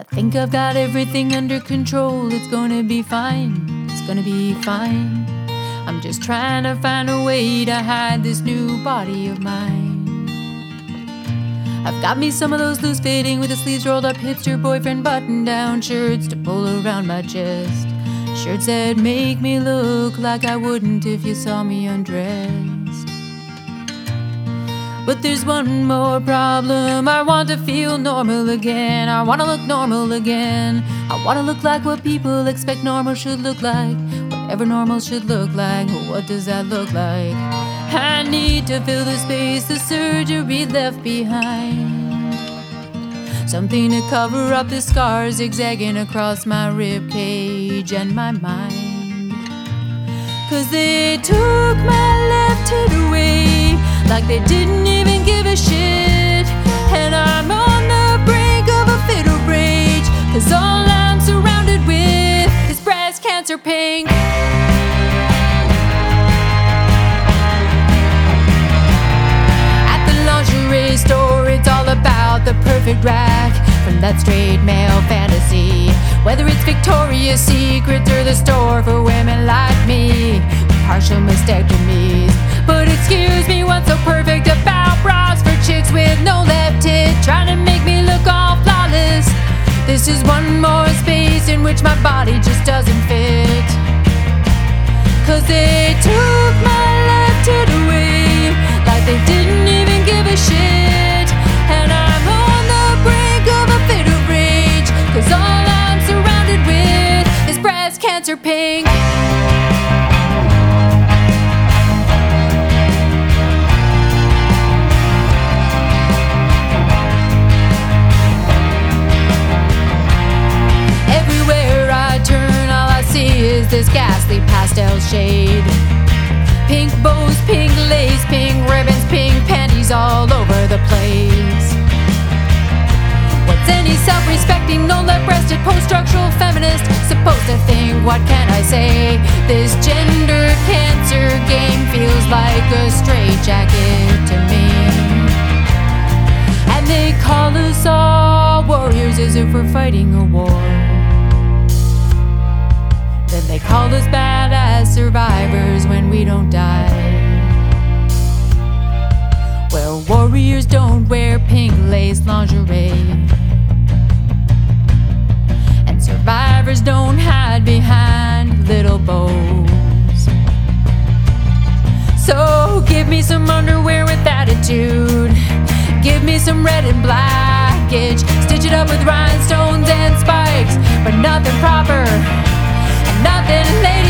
I think I've got everything under control. It's gonna be fine, it's gonna be fine. I'm just trying to find a way to hide this new body of mine. I've got me some of those loose fitting with the sleeves rolled up hipster boyfriend button down shirts to pull around my chest. Shirts that make me look like I wouldn't if you saw me undressed. But there's one more problem. I want to feel normal again. I want to look normal again. I want to look like what people expect normal should look like. Whatever normal should look like, what does that look like? I need to fill the space the surgery left behind. Something to cover up the scars zigzagging across my rib cage and my mind. 'Cause they took my left hip away like they didn't even give a shit. And I'm on the brink of a fit of rage, 'cause all I'm surrounded with is breast cancer pink. At the lingerie store, it's all about the perfect rack from that straight male fantasy. Whether it's Victoria's Secret or the store for women like me, partial mastectomies. But excuse me, what's so perfect about bras for chicks with no left tit, trying to make me look all flawless? This is one more space in which my body just doesn't fit. 'Cause they took my left tit away like they didn't even give a shit. And I'm on the brink of a fit of rage, 'cause all I'm surrounded with is breast cancer pink. Is this ghastly pastel shade. Pink bows, pink lace, pink ribbons, pink panties all over the place. What's any self-respecting, no-left-breasted, post-structural feminist supposed to think? What can I say? This gender cancer game feels like a straitjacket to me. And they call us all warriors as if we're fighting a war. Then they call us badass survivors when we don't die. Well, warriors don't wear pink lace lingerie, and survivors don't hide behind little bows. So give me some underwear with attitude. Give me some red and blackage. Stitch it up with rhinestones and spikes, but nothing proper. Nothing late.